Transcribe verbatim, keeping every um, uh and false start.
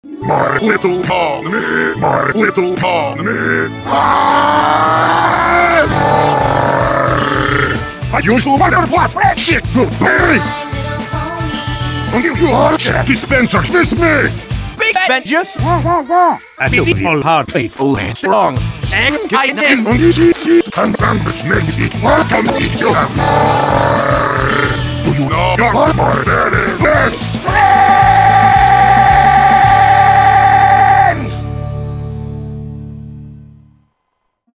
My little pony, my little pony. I usually butterfly friendship, good boy. I'll give you a check dispenser, miss me. Big vengeance. A beautiful heart, faithful and strong. And kindness. And easy seat and sandwich makes it. Welcome to your. Do you know you're my daddy? Yes.